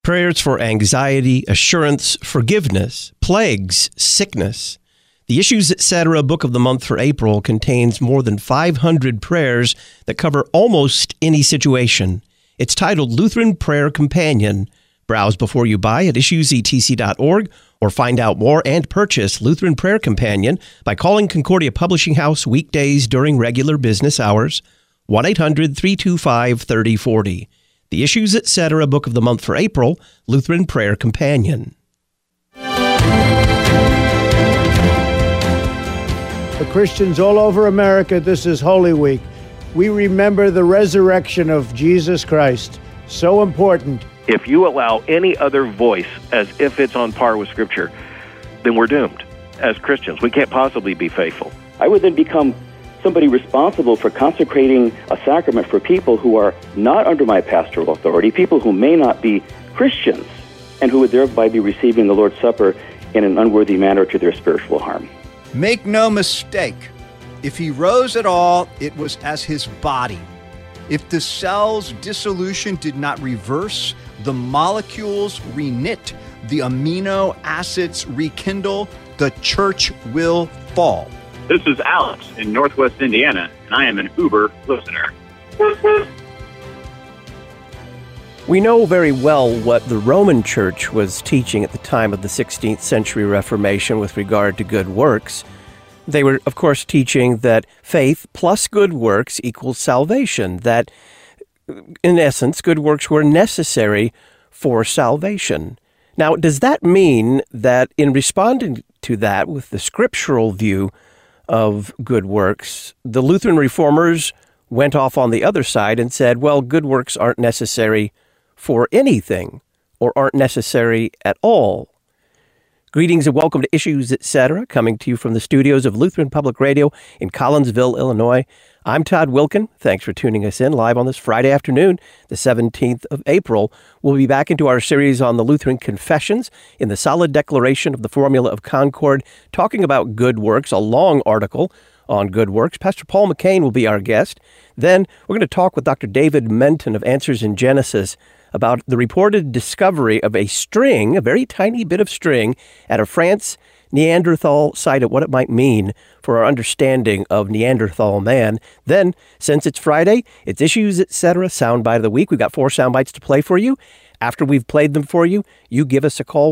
Prayers for anxiety, assurance, forgiveness, plagues, sickness. The Issues Etc. Book of the Month for April contains more than 500 prayers that cover almost any situation. It's titled Lutheran Prayer Companion. Browse before you buy at issuesetc.org or find out more and purchase Lutheran Prayer Companion by calling Concordia Publishing House weekdays during regular business hours, 1-800-325-3040. The Issues Etc. Book of the Month for April, Lutheran Prayer Companion. For Christians all over America, this is Holy Week. We remember the resurrection of Jesus Christ. So important. If you allow any other voice as if it's on par with Scripture, then we're doomed. As Christians, we can't possibly be faithful. I would then become somebody responsible for consecrating a sacrament for people who are not under my pastoral authority, people who may not be Christians, and who would thereby be receiving the Lord's Supper in an unworthy manner to their spiritual harm. Make no mistake, if he rose at all, it was as his body. If the cell's dissolution did not reverse, the molecules reknit, the amino acids rekindle, the church will fall. This is Alex in Northwest Indiana, and I am an Uber listener. We know very well what the Roman Church was teaching at the time of the 16th century Reformation with regard to good works. They were, of course, teaching that faith plus good works equals salvation, that, in essence, good works were necessary for salvation. Now, does that mean that in responding to that with the scriptural view of good works, the Lutheran reformers went off on the other side and said, well, good works aren't necessary for anything or aren't necessary at all? Greetings and welcome to Issues Etc., coming to you from the studios of Lutheran Public Radio in Collinsville, Illinois. I'm Todd Wilkin. Thanks for tuning us in live on this Friday afternoon, the 17th of April. We'll be back into our series on the Lutheran Confessions in the Solid Declaration of the Formula of Concord, talking about good works, a long article on good works. Pastor Paul McCain will be our guest. Then we're going to talk with Dr. David Menton of Answers in Genesis about the reported discovery of a string, a very tiny bit of string, at a France Neanderthal site, at what it might mean for our understanding of Neanderthal man. Then, since it's Friday, it's Issues Etc. Soundbite of the Week. We've got 4 soundbites to play for you. After we've played them for you, you give us a call,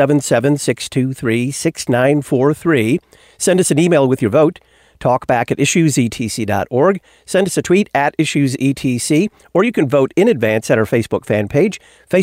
1-877-623-6943. Send us an email with your vote. Talk back at issuesetc.org. Send us a tweet at issuesetc, or you can vote in advance at our Facebook fan page,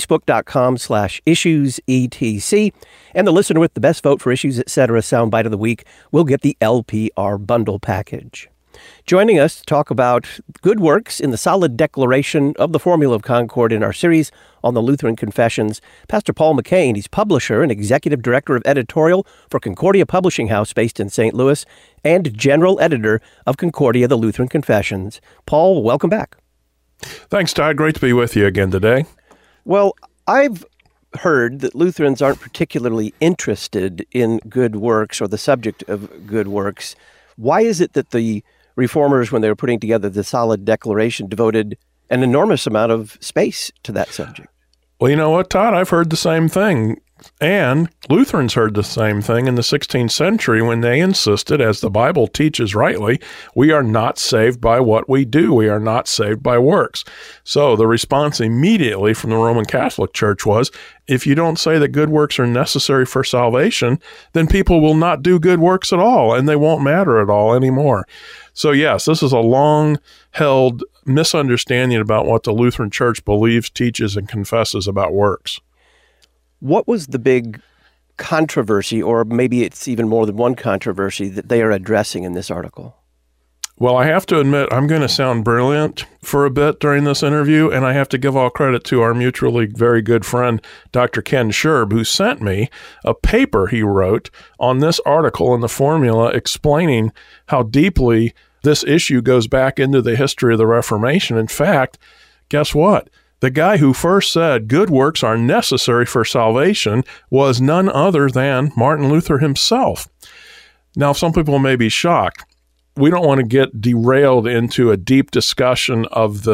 facebook.com/issuesetc. And the listener with the best vote for Issues Etc. Soundbite of the Week will get the LPR bundle package. Joining us to talk about good works in the Solid Declaration of the Formula of Concord in our series on the Lutheran Confessions, Pastor Paul McCain. He's publisher and executive director of editorial for Concordia Publishing House based in St. Louis and general editor of Concordia, the Lutheran Confessions. Paul, welcome back. Thanks, Todd. Great to be with you again today. Well, I've heard that Lutherans aren't particularly interested in good works or the subject of good works. Why is it that the Reformers, when they were putting together the Solid Declaration, devoted an enormous amount of space to that subject? Well, you know what, Todd? I've heard the same thing. And Lutherans heard the same thing in the 16th century when they insisted, as the Bible teaches rightly, we are not saved by what we do. We are not saved by works. So the response immediately from the Roman Catholic Church was, if you don't say that good works are necessary for salvation, then people will not do good works at all, and they won't matter at all anymore. So yes, this is a long-held misunderstanding about what the Lutheran Church believes, teaches, and confesses about works. What was the big controversy, or maybe it's even more than one controversy, that they are addressing in this article? Well, I have to admit, I'm going to sound brilliant for a bit during this interview, and I have to give all credit to our mutually very good friend, Dr. Ken Scherb, who sent me a paper he wrote on this article in the Formula explaining how deeply this issue goes back into the history of the Reformation. In fact, guess what? The guy who first said good works are necessary for salvation was none other than Martin Luther himself. Now, some people may be shocked. We don't want to get derailed into a deep discussion of the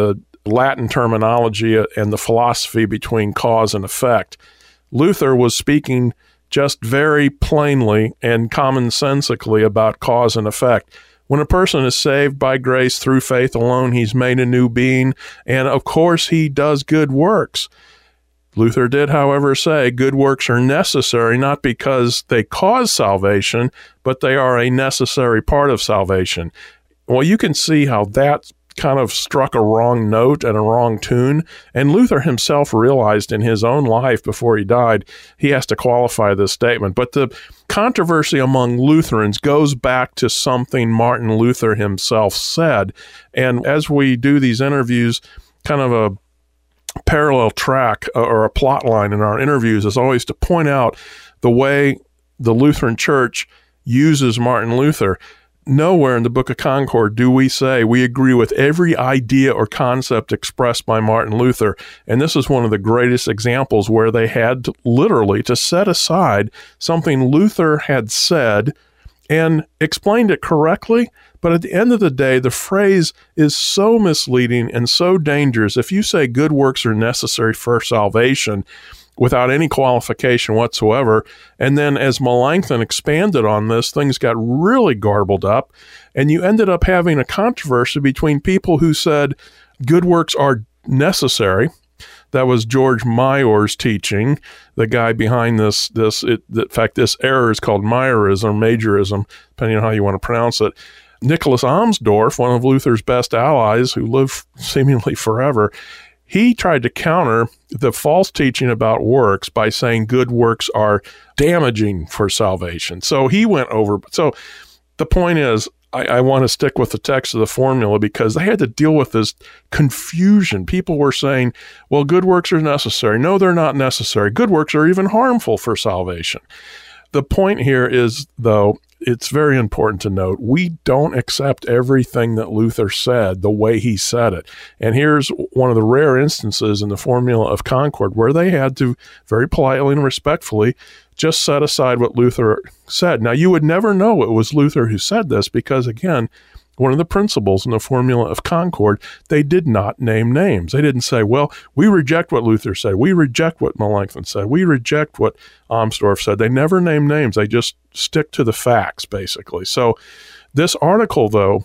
Latin terminology and the philosophy between cause and effect. Luther was speaking just very plainly and commonsensically about cause and effect. When a person is saved by grace through faith alone, he's made a new being, and of course he does good works. Luther did, however, say good works are necessary not because they cause salvation, but they are a necessary part of salvation. Well, you can see how that kind of struck a wrong note and a wrong tune. And Luther himself realized in his own life before he died, he has to qualify this statement. But the controversy among Lutherans goes back to something Martin Luther himself said. And as we do these interviews, kind of a parallel track or a plot line in our interviews is always to point out the way the Lutheran Church uses Martin Luther. Nowhere in the Book of Concord do we say we agree with every idea or concept expressed by Martin Luther. And this is one of the greatest examples where they had literally to set aside something Luther had said and explained it correctly. But at the end of the day, the phrase is so misleading and so dangerous. If you say good works are necessary for salvation without any qualification whatsoever, and then as Melanchthon expanded on this, things got really garbled up, and you ended up having a controversy between people who said good works are necessary. That was George Meyer's teaching, the guy behind this. In fact, this error is called Meyerism, Majorism, depending on how you want to pronounce it. Nicholas Amsdorf, one of Luther's best allies who lived seemingly forever, he tried to counter the false teaching about works by saying good works are damaging for salvation. So he went over. So the point is, I want to stick with the text of the formula because they had to deal with this confusion. People were saying, well, good works are necessary. No, they're not necessary. Good works are even harmful for salvation. The point here is, though, it's very important to note, we don't accept everything that Luther said the way he said it. And here's one of the rare instances in the Formula of Concord where they had to very politely and respectfully just set aside what Luther said. Now, you would never know it was Luther who said this because, again, one of the principles in the Formula of Concord, they did not name names. They didn't say, well, we reject what Luther said. We reject what Melanchthon said. We reject what Amsdorf said. They never name names. They just stick to the facts, basically. So this article, though,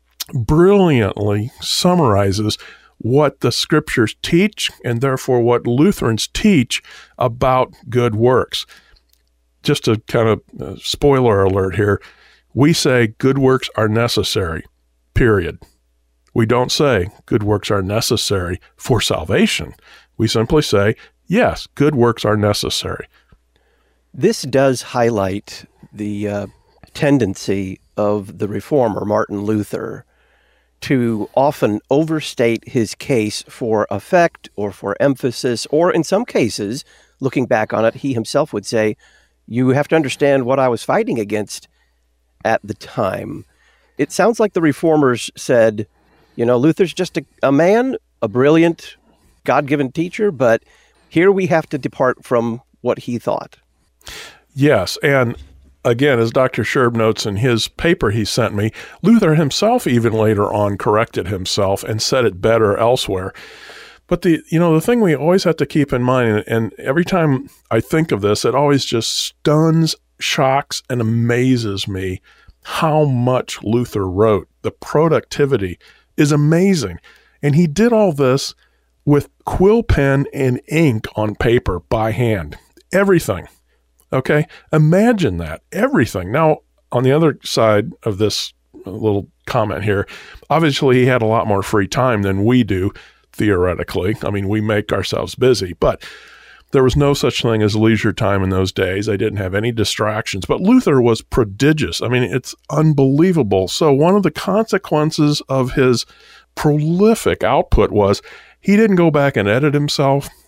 brilliantly summarizes what the scriptures teach and therefore what Lutherans teach about good works. Just a kind of spoiler alert here. We say good works are necessary, period. We don't say good works are necessary for salvation. We simply say, yes, good works are necessary. This does highlight the tendency of the reformer, Martin Luther, to often overstate his case for effect or for emphasis, or in some cases, looking back on it, he himself would say, you have to understand what I was fighting against at the time. It sounds like the reformers said, Luther's just a man, a brilliant, God-given teacher, but here we have to depart from what he thought. Yes, and again, as Dr. Scherb notes in his paper he sent me, Luther himself even later on corrected himself and said it better elsewhere. But the thing we always have to keep in mind, and every time I think of this, it always just stuns, shocks, and amazes me how much Luther wrote. The productivity is amazing. And he did all this with quill pen and ink on paper by hand. Everything. Okay? Imagine that. Everything. Now, on the other side of this little comment here, obviously he had a lot more free time than we do, theoretically. I mean, we make ourselves busy, but there was no such thing as leisure time in those days. They didn't have any distractions, but Luther was prodigious. I mean, it's unbelievable. So one of the consequences of his prolific output was he didn't go back and edit himself.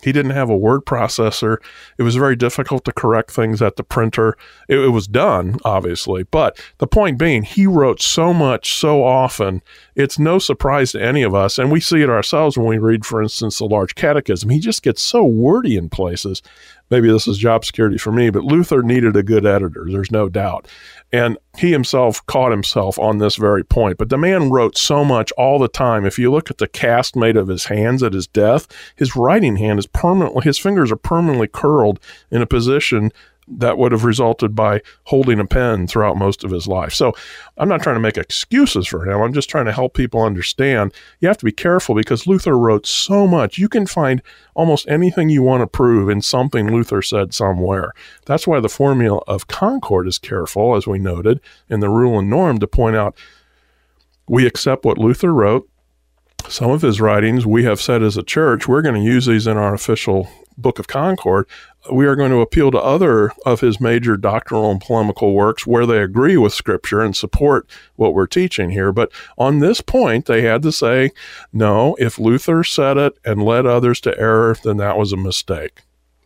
He didn't have a word processor. It was very difficult to correct things at the printer. It was done, obviously. But the point being, he wrote so much, so often, it's no surprise to any of us. And we see it ourselves when we read, for instance, the Large Catechism. He just gets so wordy in places. Maybe this is job security for me, but Luther needed a good editor. There's no doubt. And he himself caught himself on this very point. But the man wrote so much all the time. If you look at the cast made of his hands at his death, his writing hand is permanently, his fingers are permanently curled in a position that would have resulted by holding a pen throughout most of his life. So I'm not trying to make excuses for him. I'm just trying to help people understand. You have to be careful because Luther wrote so much. You can find almost anything you want to prove in something Luther said somewhere. That's why the Formula of Concord is careful, as we noted, in the Rule and Norm, to point out we accept what Luther wrote. Some of his writings, we have said as a church, we're going to use these in our official Book of Concord. We are going to appeal to other of his major doctrinal and polemical works where they agree with Scripture and support what we're teaching here. But on this point, they had to say, no, if Luther said it and led others to error, then that was a mistake.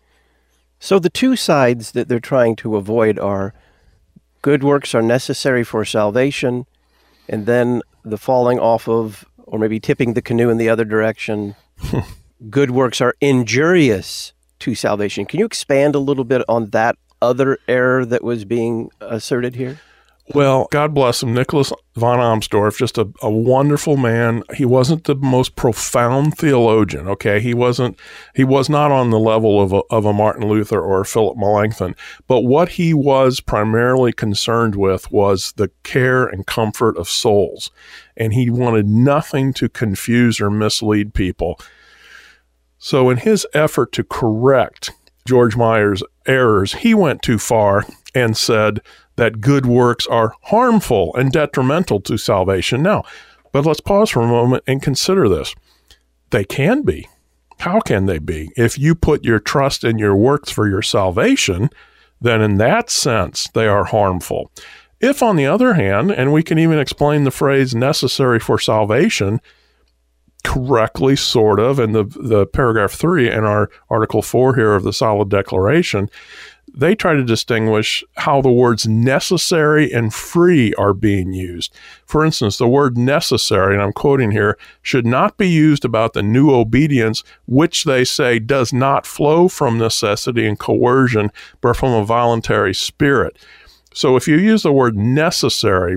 So the two sides that they're trying to avoid are good works are necessary for salvation, and then the falling off of, or maybe tipping the canoe in the other direction, good works are injurious to salvation. Can you expand a little bit on that other error that was being asserted here? Well, God bless him, Nicholas von Amsdorf, just a wonderful man. He wasn't the most profound theologian, okay? He was not on the level of a Martin Luther or a Philip Melanchthon. But what he was primarily concerned with was the care and comfort of souls. And he wanted nothing to confuse or mislead people. So in his effort to correct George Meyer's errors, he went too far and said that good works are harmful and detrimental to salvation. Now, but let's pause for a moment and consider this. They can be. How can they be? If you put your trust in your works for your salvation, then in that sense, they are harmful. If, on the other hand, and we can even explain the phrase necessary for salvation correctly, sort of, in the paragraph 3 in our Article 4 here of the Solid Declaration, they try to distinguish how the words necessary and free are being used. For instance, the word necessary, and I'm quoting here, should not be used about the new obedience, which they say does not flow from necessity and coercion, but from a voluntary spirit. So if you use the word necessary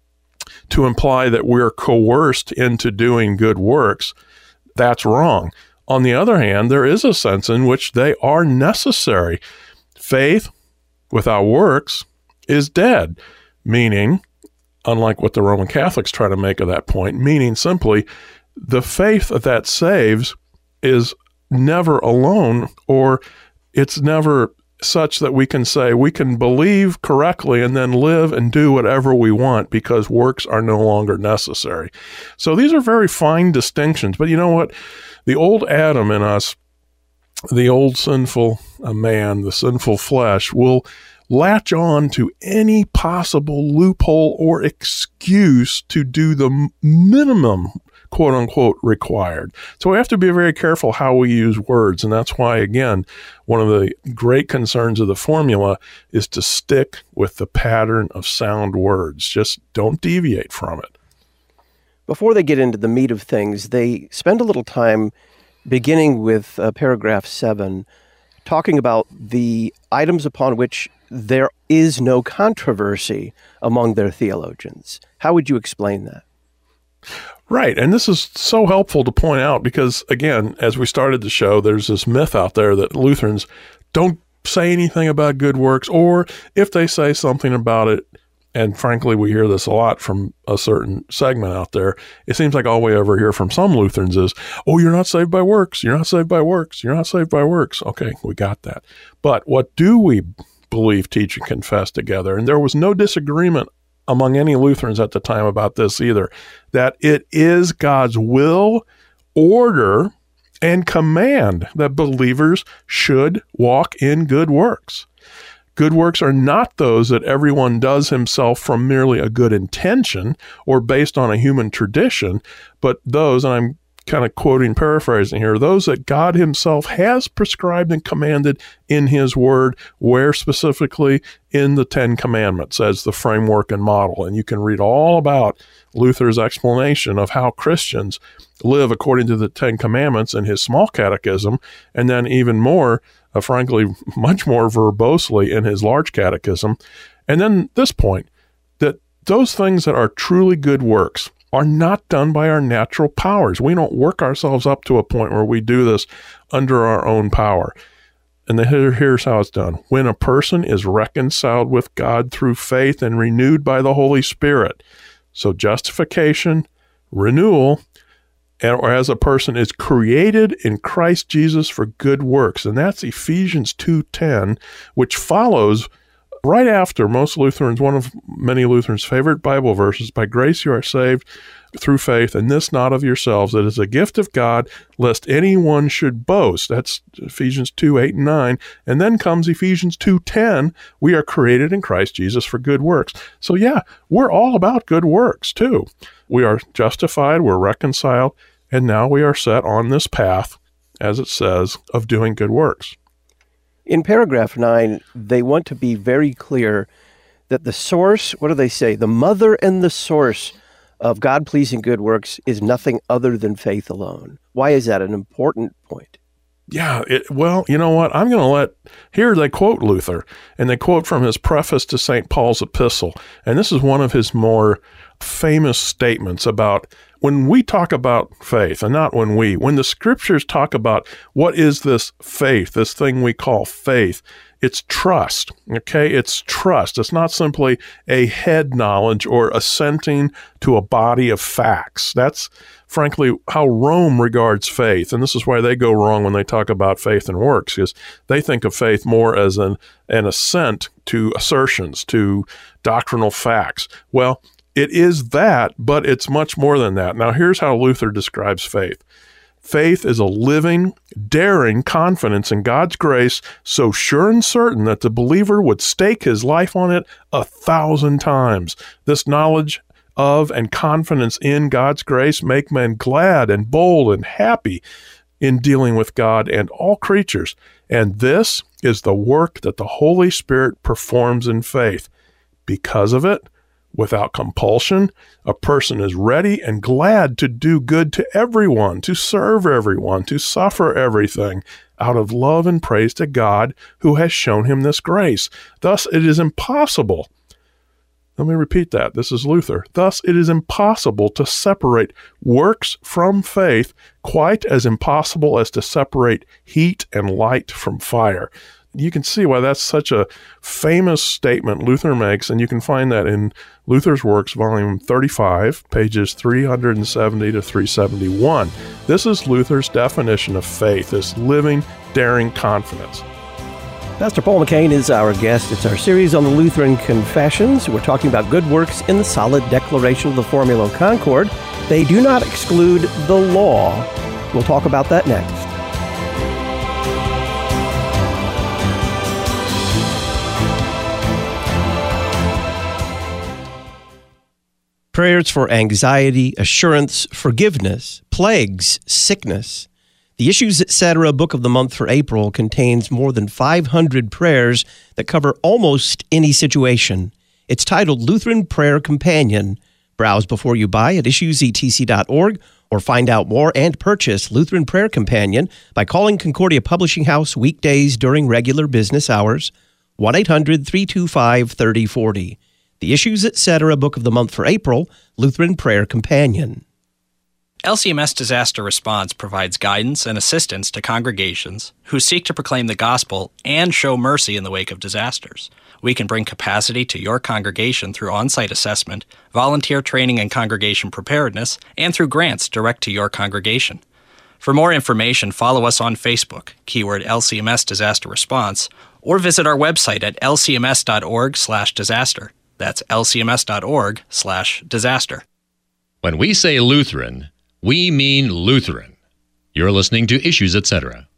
to imply that we're coerced into doing good works, that's wrong. On the other hand, there is a sense in which they are necessary. Faith without works is dead, meaning, unlike what the Roman Catholics try to make of that point, meaning simply the faith that saves is never alone, or it's never such that we can say we can believe correctly and then live and do whatever we want because works are no longer necessary. So these are very fine distinctions. But you know what? The old Adam in us, the old sinful man, the sinful flesh, will latch on to any possible loophole or excuse to do the minimum, quote unquote, required. So we have to be very careful how we use words. And that's why, again, one of the great concerns of the formula is to stick with the pattern of sound words. Just don't deviate from it. Before they get into the meat of things, they spend a little time beginning with paragraph 7, talking about the items upon which there is no controversy among their theologians. How would you explain that? Right. And this is so helpful to point out because, again, as we started the show, there's this myth out there that Lutherans don't say anything about good works, or if they say something about it, and frankly, we hear this a lot from a certain segment out there, it seems like all we ever hear from some Lutherans is, oh, you're not saved by works, you're not saved by works, you're not saved by works. Okay, we got that. But what do we believe, teach, and confess together? And there was no disagreement among any Lutherans at the time about this either, that it is God's will, order, and command that believers should walk in good works. Good works are not those that everyone does himself from merely a good intention or based on a human tradition, but those, and I'm kind of quoting, paraphrasing here, those that God himself has prescribed and commanded in his word, where specifically in the Ten Commandments as the framework and model. And you can read all about Luther's explanation of how Christians live according to the Ten Commandments in his small catechism, and then even more, frankly, much more verbosely in his large catechism. And then this point, that those things that are truly good works are not done by our natural powers. We don't work ourselves up to a point where we do this under our own power. And here's how it's done. When a person is reconciled with God through faith and renewed by the Holy Spirit, so justification, renewal, or as a person is created in Christ Jesus for good works. And that's Ephesians 2:10, which follows right after most Lutherans, one of many Lutherans' favorite Bible verses, by grace you are saved through faith, and this not of yourselves. It is a gift of God, lest anyone should boast. That's Ephesians 2:8 and 9. And then comes Ephesians 2:10. We are created in Christ Jesus for good works. So yeah, we're all about good works too. We are justified, we're reconciled, and now we are set on this path, as it says, of doing good works. In paragraph 9, they want to be very clear that the source, what do they say? The mother and the source of God-pleasing good works is nothing other than faith alone. Why is that an important point? Yeah, well, you know what? I'm going to here they quote Luther, and they quote from his preface to St. Paul's epistle. And this is one of his more famous statements about when we talk about faith, and not when the scriptures talk about what is this faith, this thing we call faith, it's trust, okay? It's trust. It's not simply a head knowledge or assenting to a body of facts. That's, frankly, how Rome regards faith. And this is why they go wrong when they talk about faith and works, because they think of faith more as an assent to assertions, to doctrinal facts. Well, it is that, but it's much more than that. Now, here's how Luther describes faith. Faith is a living, daring confidence in God's grace, so sure and certain that the believer would stake his life on it 1,000 times. This knowledge of and confidence in God's grace make men glad and bold and happy in dealing with God and all creatures. And this is the work that the Holy Spirit performs in faith. Because of it, without compulsion, a person is ready and glad to do good to everyone, to serve everyone, to suffer everything, out of love and praise to God who has shown him this grace. Thus, it is impossible. Let me repeat that. This is Luther. Thus, it is impossible to separate works from faith, quite as impossible as to separate heat and light from fire. You can see why that's such a famous statement Luther makes, and you can find that in Luther's Works, volume 35, pages 370 to 371. This is Luther's definition of faith, this living, daring confidence. Pastor Paul McCain is our guest. It's our series on the Lutheran Confessions. We're talking about good works in the solid declaration of the Formula of Concord. They do not exclude the law. We'll talk about that next. Prayers for anxiety, assurance, forgiveness, plagues, sickness. The Issues Etc. Book of the Month for April contains more than 500 prayers that cover almost any situation. It's titled Lutheran Prayer Companion. Browse before you buy at issuesetc.org or find out more and purchase Lutheran Prayer Companion by calling Concordia Publishing House weekdays during regular business hours, 1-800-325-3040. The Issues Etc. Book of the Month for April, Lutheran Prayer Companion. LCMS Disaster Response provides guidance and assistance to congregations who seek to proclaim the gospel and show mercy in the wake of disasters. We can bring capacity to your congregation through on-site assessment, volunteer training and congregation preparedness, and through grants direct to your congregation. For more information, follow us on Facebook, keyword LCMS Disaster Response, or visit our website at lcms.org/disaster. That's lcms.org/disaster. When we say Lutheran, we mean Lutheran. You're listening to Issues Etc.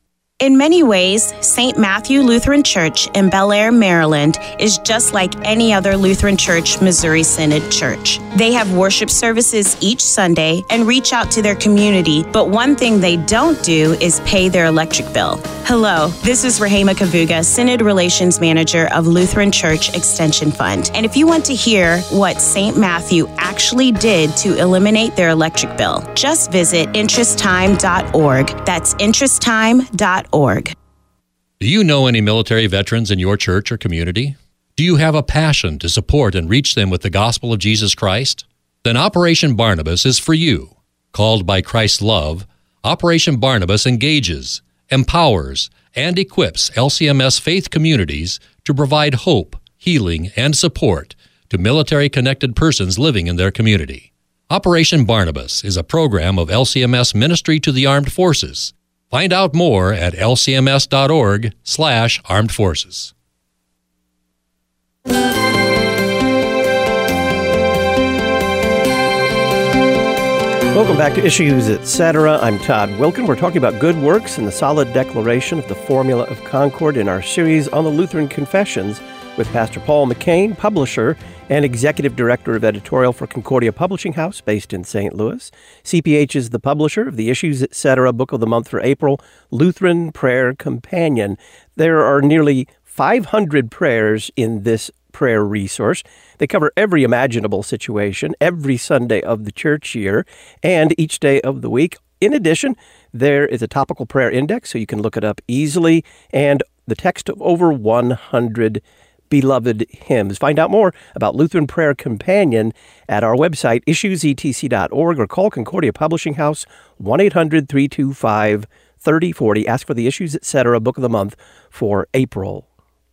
In many ways, St. Matthew Lutheran Church in Bel Air, Maryland is just like any other Lutheran Church Missouri Synod church. They have worship services each Sunday and reach out to their community, but one thing they don't do is pay their electric bill. Hello, this is Rahema Kavuga, Synod Relations Manager of Lutheran Church Extension Fund. And if you want to hear what St. Matthew actually did to eliminate their electric bill, just visit interesttime.org. That's interesttime.org. Do you know any military veterans in your church or community? Do you have a passion to support and reach them with the gospel of Jesus Christ? Then Operation Barnabas is for you. Called by Christ's love, Operation Barnabas engages, empowers, and equips LCMS faith communities to provide hope, healing, and support to military-connected persons living in their community. Operation Barnabas is a program of LCMS Ministry to the Armed Forces. Find out more at lcms.org/armed forces. Welcome back to Issues, Etc. I'm Todd Wilken. We're talking about good works and the solid declaration of the Formula of Concord in our series on the Lutheran Confessions with Pastor Paul McCain, publisher and executive director of editorial for Concordia Publishing House, based in St. Louis. CPH is the publisher of the Issues, Etc. Book of the Month for April, Lutheran Prayer Companion. There are nearly 500 prayers in this prayer resource. They cover every imaginable situation, every Sunday of the church year, and each day of the week. In addition, there is a topical prayer index, so you can look it up easily, and the text of over 100 beloved hymns. Find out more about Lutheran Prayer Companion at our website, issuesetc.org, or call Concordia Publishing House, 1-800-325-3040. Ask for the Issues, Etc. Book of the Month for April.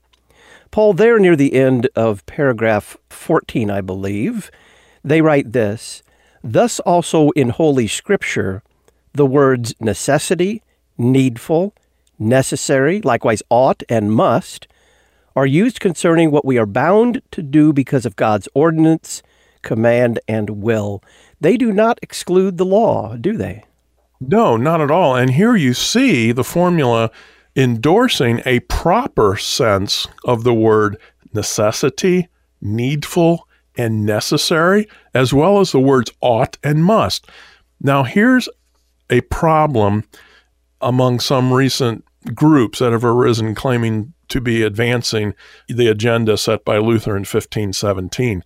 Paul, there near the end of paragraph 14, I believe, they write this: "Thus also in Holy Scripture, the words necessity, needful, necessary, likewise ought and must, are used concerning what we are bound to do because of God's ordinance, command, and will. They do not exclude the law, do they?" No, not at all. And here you see the formula endorsing a proper sense of the word necessity, needful, and necessary, as well as the words ought and must. Now, here's a problem among some recent groups that have arisen claiming to be advancing the agenda set by Luther in 1517.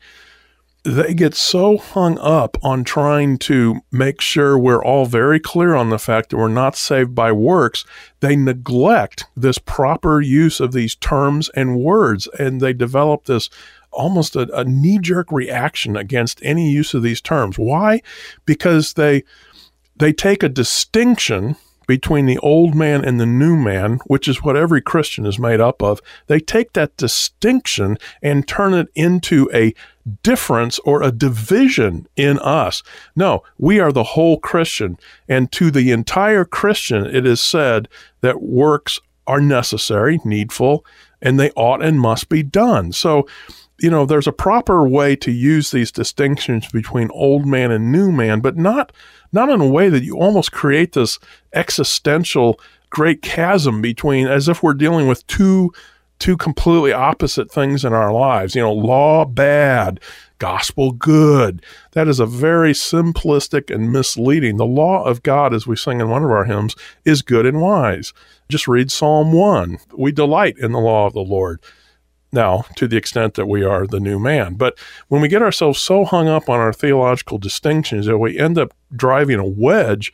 They get so hung up on trying to make sure we're all very clear on the fact that we're not saved by works, they neglect this proper use of these terms and words, and they develop this almost a knee-jerk reaction against any use of these terms. Why? Because they take a distinction between the old man and the new man, which is what every Christian is made up of. They take that distinction and turn it into a difference or a division in us. No, we are the whole Christian. And to the entire Christian, it is said that works are necessary, needful, and they ought and must be done. So, there's a proper way to use these distinctions between old man and new man, but not in a way that you almost create this existential great chasm between, as if we're dealing with two completely opposite things in our lives. Law bad, gospel good. That is a very simplistic and misleading. The law of God, as we sing in one of our hymns, is good and wise. Just read Psalm 1. We delight in the law of the Lord. Now, to the extent that we are the new man. But when we get ourselves so hung up on our theological distinctions that we end up driving a wedge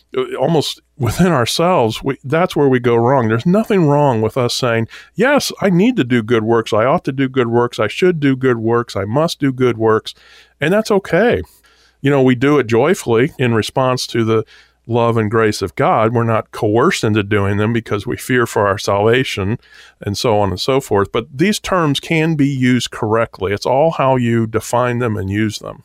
almost within ourselves, that's where we go wrong. There's nothing wrong with us saying, yes, I need to do good works. I ought to do good works. I should do good works. I must do good works. And that's okay. We do it joyfully in response to the love and grace of God. We're not coerced into doing them because we fear for our salvation and so on and so forth. But these terms can be used correctly. It's all how you define them and use them.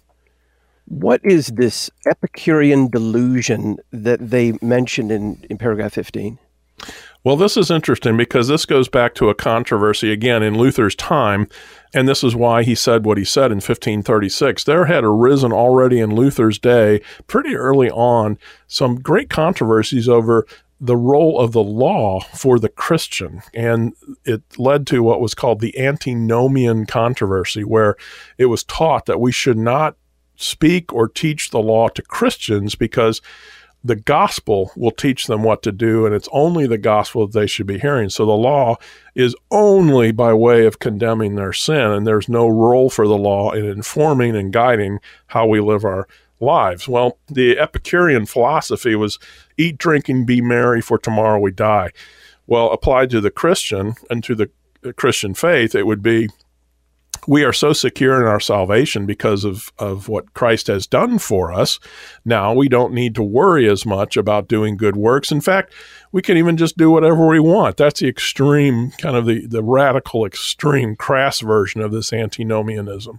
What is this Epicurean delusion that they mentioned in paragraph 15? Well, this is interesting because this goes back to a controversy, again, in Luther's time, and this is why he said what he said in 1536. There had arisen already in Luther's day, pretty early on, some great controversies over the role of the law for the Christian. And it led to what was called the antinomian controversy, where it was taught that we should not speak or teach the law to Christians because the gospel will teach them what to do, and it's only the gospel that they should be hearing. So the law is only by way of condemning their sin, and there's no role for the law in informing and guiding how we live our lives. Well, the Epicurean philosophy was eat, drink, and be merry, for tomorrow we die. Well, applied to the Christian and to the Christian faith, it would be, we are so secure in our salvation because of what Christ has done for us. Now we don't need to worry as much about doing good works. In fact, we can even just do whatever we want. That's the extreme, kind of the radical, extreme, crass version of this antinomianism.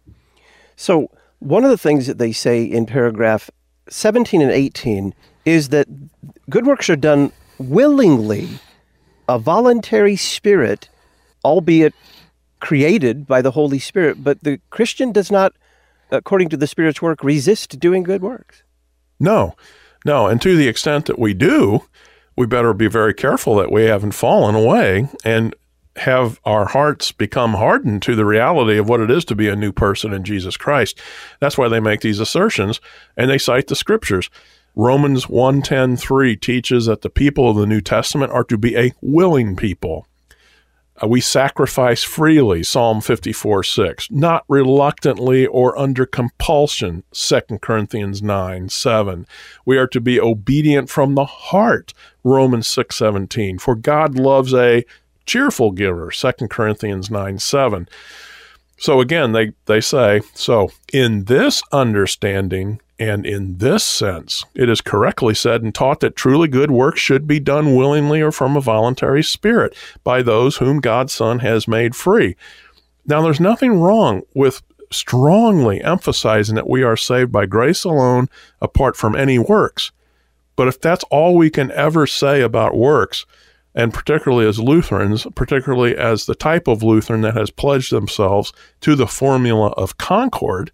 So one of the things that they say in paragraph 17 and 18 is that good works are done willingly, a voluntary spirit, albeit created by the Holy Spirit, but the Christian does not, according to the Spirit's work, resist doing good works. No. And to the extent that we do, we better be very careful that we haven't fallen away and have our hearts become hardened to the reality of what it is to be a new person in Jesus Christ. That's why they make these assertions, and they cite the scriptures. Romans 1:10-3 teaches that the people of the New Testament are to be a willing people. We sacrifice freely, Psalm 54:6, not reluctantly or under compulsion, 2 Corinthians 9:7. We are to be obedient from the heart, Romans 6:17. For God loves a cheerful giver, 2 Corinthians 9:7. So again, they say, so in this understanding and in this sense, it is correctly said and taught that truly good works should be done willingly or from a voluntary spirit by those whom God's Son has made free. Now, there's nothing wrong with strongly emphasizing that we are saved by grace alone, apart from any works. But if that's all we can ever say about works, and particularly as Lutherans, particularly as the type of Lutheran that has pledged themselves to the formula of Concord,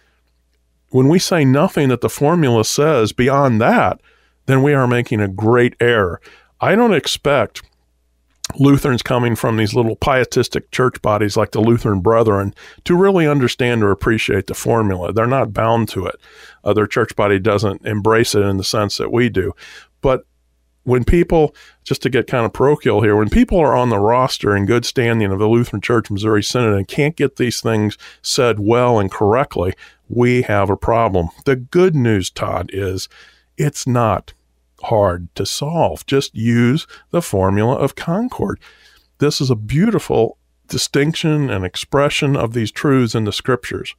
when we say nothing that the formula says beyond that, then we are making a great error. I don't expect Lutherans coming from these little pietistic church bodies like the Lutheran Brethren to really understand or appreciate the formula. They're not bound to it. Their church body doesn't embrace it in the sense that we do. But when people, just to get kind of parochial here, when people are on the roster in good standing of the Lutheran Church Missouri Synod and can't get these things said well and correctly, we have a problem. The good news, Todd, is it's not hard to solve. Just use the formula of Concord. This is a beautiful distinction and expression of these truths in the scriptures.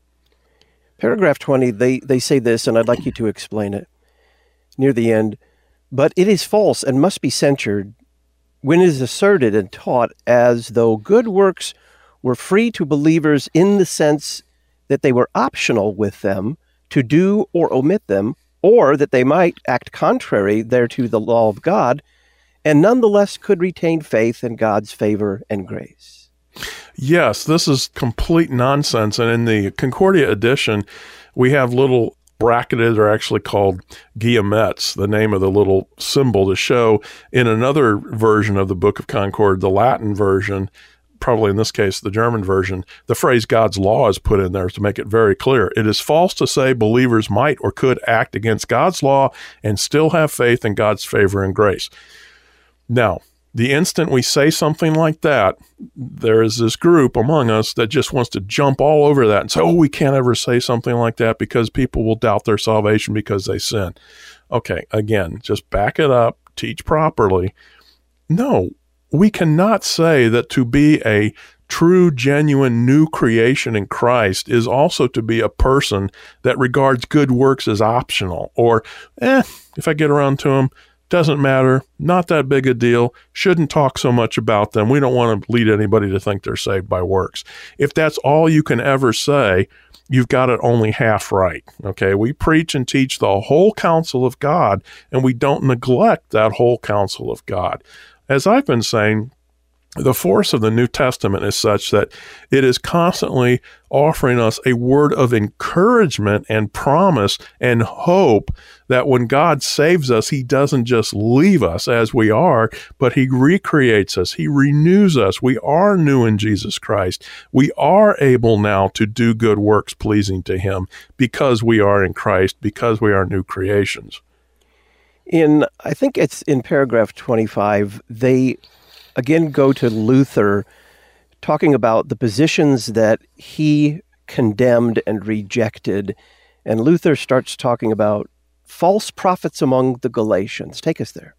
Paragraph 20, they say this, and I'd like you to explain it near the end. But it is false and must be censured when it is asserted and taught as though good works were free to believers in the sense that they were optional with them to do or omit them, or that they might act contrary thereto the law of God, and nonetheless could retain faith in God's favor and grace. Yes, this is complete nonsense. And in the Concordia edition, we have little bracketed, are actually called guillemettes, the name of the little symbol to show in another version of the Book of Concord, the Latin version, probably in this case the German version, the phrase God's law is put in there to make it very clear. It is false to say believers might or could act against God's law and still have faith in God's favor and grace. Now, the instant we say something like that, there is this group among us that just wants to jump all over that and say, oh, we can't ever say something like that because people will doubt their salvation because they sin. Okay, again, just back it up, teach properly. No, we cannot say that to be a true, genuine new creation in Christ is also to be a person that regards good works as optional, or, if I get around to them, doesn't matter, not that big a deal, shouldn't talk so much about them. We don't want to lead anybody to think they're saved by works. If that's all you can ever say, you've got it only half right. Okay, we preach and teach the whole counsel of God, and we don't neglect that whole counsel of God. As I've been saying, The force of the New Testament is such that it is constantly offering us a word of encouragement and promise and hope that when God saves us, he doesn't just leave us as we are, but he recreates us. He renews us. We are new in Jesus Christ. We are able now to do good works pleasing to him because we are in Christ, because we are new creations. I think it's in paragraph 25, they again go to Luther, talking about the positions that he condemned and rejected. And Luther starts talking about false prophets among the Galatians. Take us there.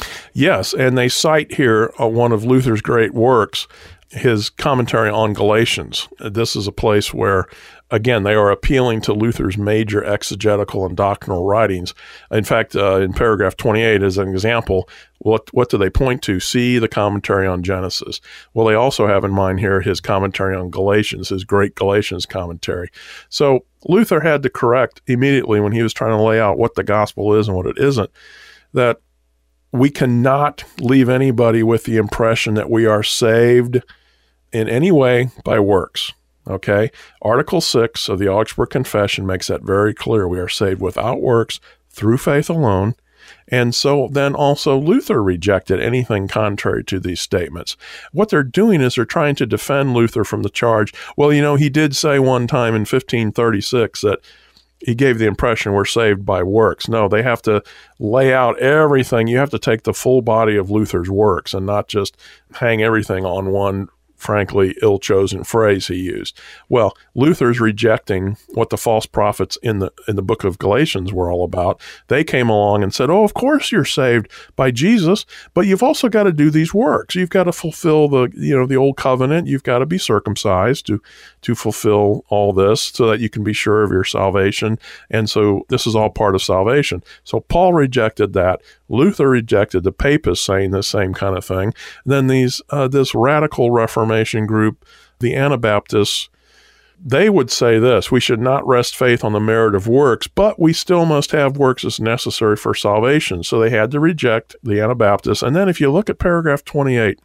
Yes, and they cite here one of Luther's great works, his commentary on Galatians. This is a place where, again, they are appealing to Luther's major exegetical and doctrinal writings. In fact, in paragraph 28, as an example, what do they point to? See the commentary on Genesis. Well, they also have in mind here his commentary on Galatians, his great Galatians commentary. So Luther had to correct immediately when he was trying to lay out what the gospel is and what it isn't, that we cannot leave anybody with the impression that we are saved in any way by works. Okay? Article 6 of the Augsburg Confession makes that very clear. We are saved without works through faith alone. And so then also Luther rejected anything contrary to these statements. What they're doing is they're trying to defend Luther from the charge. Well, he did say one time in 1536 that he gave the impression we're saved by works. No, they have to lay out everything. You have to take the full body of Luther's works and not just hang everything on one, frankly, ill-chosen phrase he used. Well, Luther's rejecting what the false prophets in the book of Galatians were all about. They came along and said, of course you're saved by Jesus, but you've also got to do these works. You've got to fulfill the old covenant. You've got to be circumcised to fulfill all this so that you can be sure of your salvation. And so this is all part of salvation. So Paul rejected that. Luther rejected the papists saying the same kind of thing. And then this radical Reformation group, the Anabaptists, they would say this: we should not rest faith on the merit of works, but we still must have works as necessary for salvation. So they had to reject the Anabaptists. And then if you look at paragraph 28,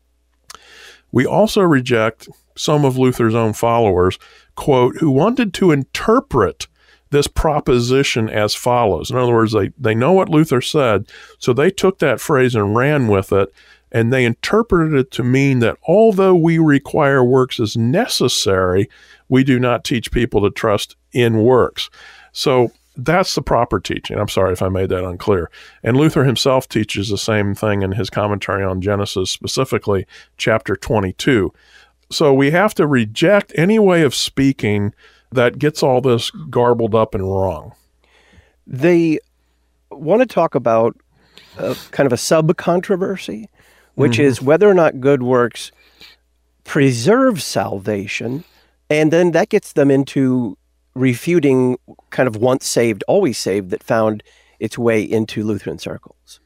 we also reject some of Luther's own followers, quote, who wanted to interpret this proposition as follows. In other words, they know what Luther said, so they took that phrase and ran with it, and they interpreted it to mean that although we require works as necessary, we do not teach people to trust in works. So that's the proper teaching. I'm sorry if I made that unclear. And Luther himself teaches the same thing in his commentary on Genesis, specifically chapter 22. So we have to reject any way of speaking that gets all this garbled up and wrong. They want to talk about kind of a sub-controversy, which is whether or not good works preserve salvation, and then that gets them into refuting kind of once saved, always saved that found its way into Lutheran circles.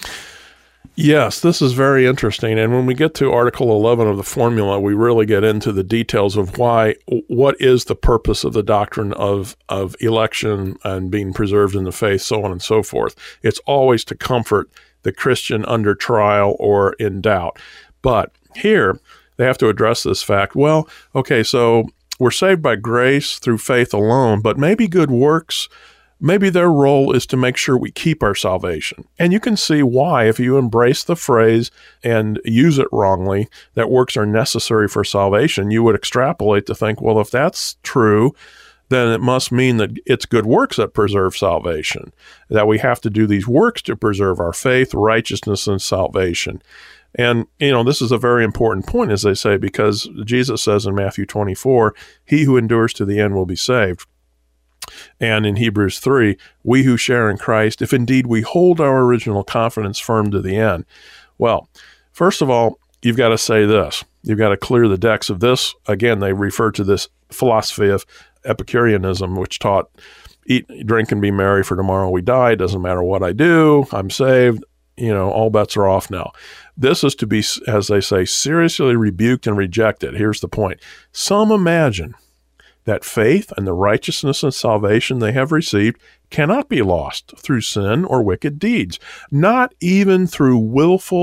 Yes, this is very interesting. And when we get to Article 11 of the formula, we really get into the details of what is the purpose of the doctrine of election and being preserved in the faith, so on and so forth. It's always to comfort the Christian under trial or in doubt. But here, they have to address this fact. Well, okay, so we're saved by grace through faith alone, but maybe good works, maybe their role is to make sure we keep our salvation. And you can see why, if you embrace the phrase and use it wrongly, that works are necessary for salvation, you would extrapolate to think, well, if that's true, then it must mean that it's good works that preserve salvation, that we have to do these works to preserve our faith, righteousness, and salvation. And, this is a very important point, as they say, because Jesus says in Matthew 24, he who endures to the end will be saved. And in Hebrews 3, we who share in Christ, if indeed we hold our original confidence firm to the end. Well, first of all, you've got to say this. You've got to clear the decks of this. Again, they refer to this philosophy of Epicureanism, which taught eat, drink, and be merry, for tomorrow we die. It doesn't matter what I do. I'm saved. All bets are off now. This is to be, as they say, seriously rebuked and rejected. Here's the point. Some imagine that faith and the righteousness and salvation they have received cannot be lost through sin or wicked deeds, not even through willful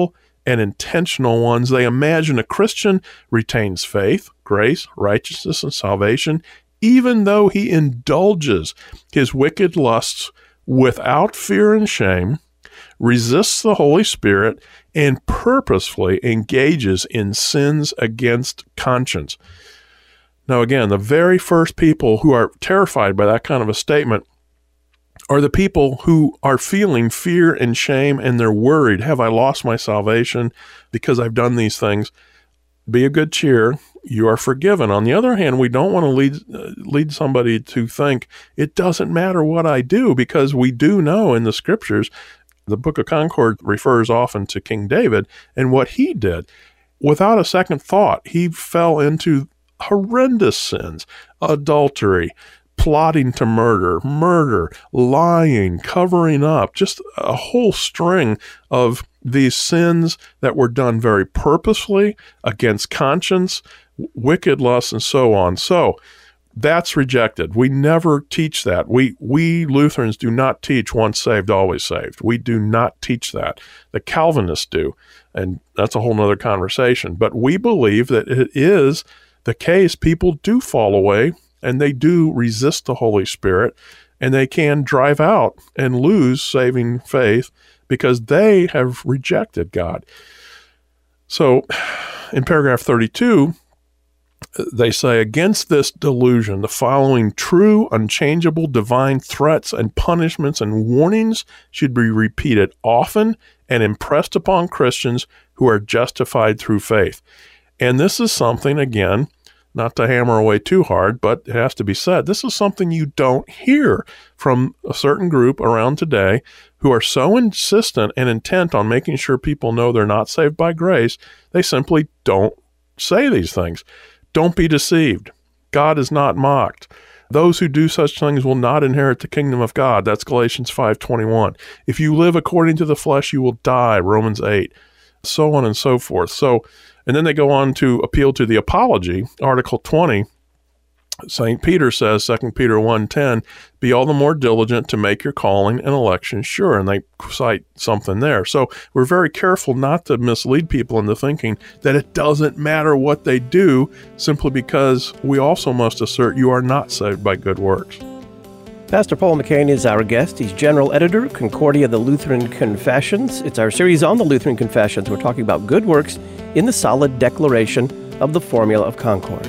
and intentional ones. They imagine a Christian retains faith, grace, righteousness, and salvation, even though he indulges his wicked lusts without fear and shame, resists the Holy Spirit, and purposefully engages in sins against conscience. Now, again, the very first people who are terrified by that kind of a statement are the people who are feeling fear and shame, and they're worried, have I lost my salvation because I've done these things? Be of good cheer. You are forgiven. On the other hand, we don't want to lead somebody to think it doesn't matter what I do, because we do know in the scriptures, the Book of Concord refers often to King David and what he did. Without a second thought, he fell into horrendous sins, adultery, plotting to murder, lying, covering up, just a whole string of these sins that were done very purposefully against conscience, wicked lusts, and so on. So that's rejected. We never teach that. We Lutherans do not teach once saved, always saved. We do not teach that. The Calvinists do, and that's a whole nother conversation. But we believe that it is the case. People do fall away, and they do resist the Holy Spirit, and they can drive out and lose saving faith because they have rejected God. So in paragraph 32, they say, against this delusion, the following true, unchangeable, divine threats and punishments and warnings should be repeated often and impressed upon Christians who are justified through faith. And this is something, again, not to hammer away too hard, but it has to be said, this is something you don't hear from a certain group around today who are so insistent and intent on making sure people know they're not saved by grace, they simply don't say these things. Don't be deceived. God is not mocked. Those who do such things will not inherit the kingdom of God. That's Galatians 5:21. If you live according to the flesh, you will die, Romans 8, so on and so forth. And then they go on to appeal to the apology, Article 20. St. Peter says, 2 Peter 1:10, be all the more diligent to make your calling and election sure. And they cite something there. So we're very careful not to mislead people into thinking that it doesn't matter what they do, simply because we also must assert you are not saved by good works. Pastor Paul McCain is our guest. He's general editor, Concordia, the Lutheran Confessions. It's our series on the Lutheran Confessions. We're talking about good works in the solid declaration of the Formula of Concord.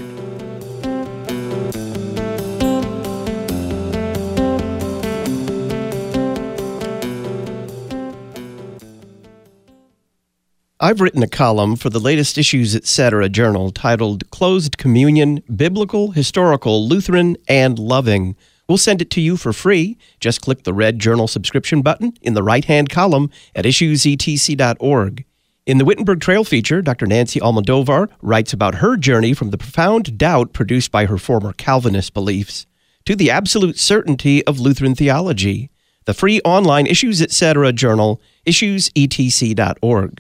I've written a column for the latest Issues Etc. journal titled Closed Communion, Biblical, Historical, Lutheran, and Loving. We'll send it to you for free. Just click the red journal subscription button in the right-hand column at issuesetc.org. In the Wittenberg Trail feature, Dr. Nancy Almodovar writes about her journey from the profound doubt produced by her former Calvinist beliefs to the absolute certainty of Lutheran theology. The free online Issues Etc. journal, issuesetc.org.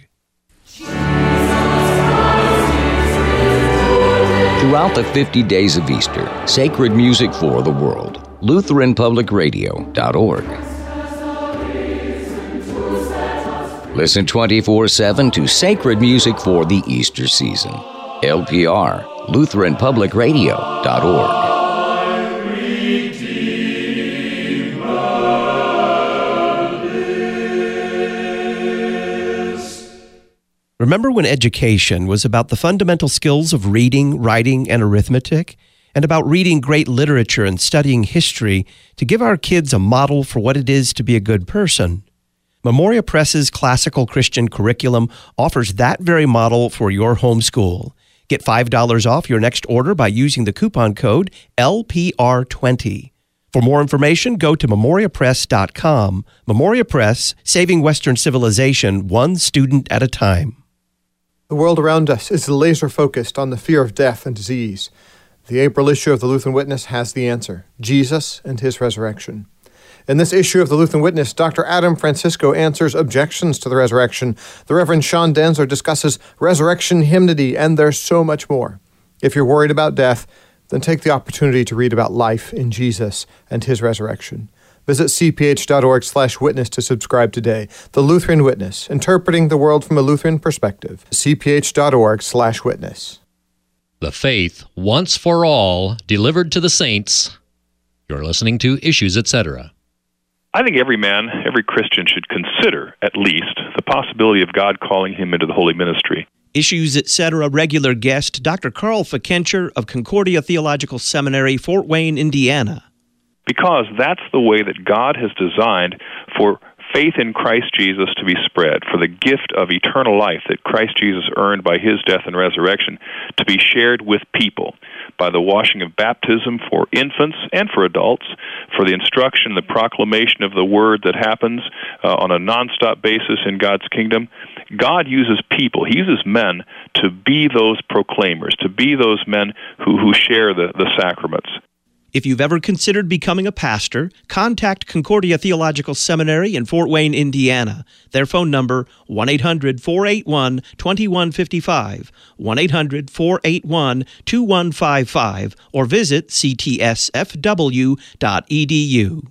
Throughout the 50 days of Easter, sacred music for the world. LutheranPublicRadio.org. Listen 24/7 to sacred music for the Easter season. LPR, LutheranPublicRadio.org. Remember when education was about the fundamental skills of reading, writing, and arithmetic, and about reading great literature and studying history to give our kids a model for what it is to be a good person? Memoria Press's classical Christian curriculum offers that very model for your homeschool. Get $5 off your next order by using the coupon code LPR20. For more information, go to memoriapress.com. Memoria Press, saving Western civilization one student at a time. The world around us is laser-focused on the fear of death and disease. The April issue of the Lutheran Witness has the answer: Jesus and his resurrection. In this issue of the Lutheran Witness, Dr. Adam Francisco answers objections to the resurrection. The Reverend Sean Denzler discusses resurrection hymnody, and there's so much more. If you're worried about death, then take the opportunity to read about life in Jesus and his resurrection. Visit cph.org/witness to subscribe today. The Lutheran Witness, interpreting the world from a Lutheran perspective. cph.org/witness. The faith, once for all, delivered to the saints. You're listening to Issues, Etc. I think every man, every Christian should consider, at least, the possibility of God calling him into the holy ministry. Issues, Etc. regular guest, Dr. Carl Fikencher of Concordia Theological Seminary, Fort Wayne, Indiana. Because that's the way that God has designed for faith in Christ Jesus to be spread, for the gift of eternal life that Christ Jesus earned by his death and resurrection to be shared with people by the washing of baptism for infants and for adults, for the instruction, the proclamation of the word that happens on a nonstop basis in God's kingdom. God uses people, he uses men to be those proclaimers, to be those men who share the sacraments. If you've ever considered becoming a pastor, contact Concordia Theological Seminary in Fort Wayne, Indiana. Their phone number, 1-800-481-2155, 1-800-481-2155, or visit ctsfw.edu.